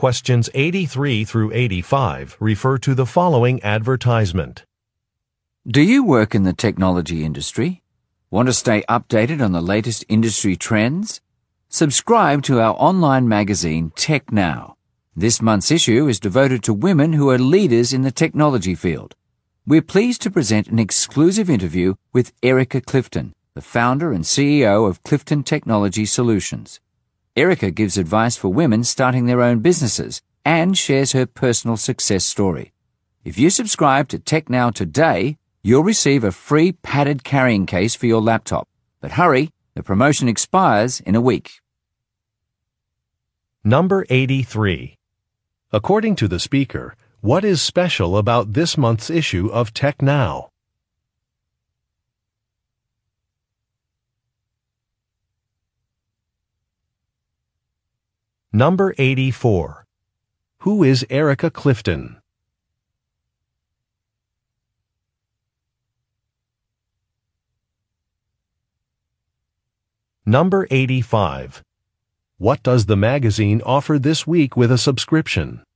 Questions 83 through 85 refer to the following advertisement. Do you work in the technology industry? Want to stay updated on the latest industry trends? Subscribe to our online magazine, Tech Now. This month's issue is devoted to women who are leaders in the technology field. We're pleased to present an exclusive interview with Erica Clifton, the founder and CEO of Clifton Technology Solutions. Erica gives advice for women starting their own businesses and shares her personal success story. If you subscribe to Tech Now today, you'll receive a free padded carrying case for your laptop. But hurry, the promotion expires in a week. Number 83. According to the speaker, what is special about this month's issue of Tech Now? Number 84. Who is Erica Clifton? Number 85. What does the magazine offer this week with a subscription?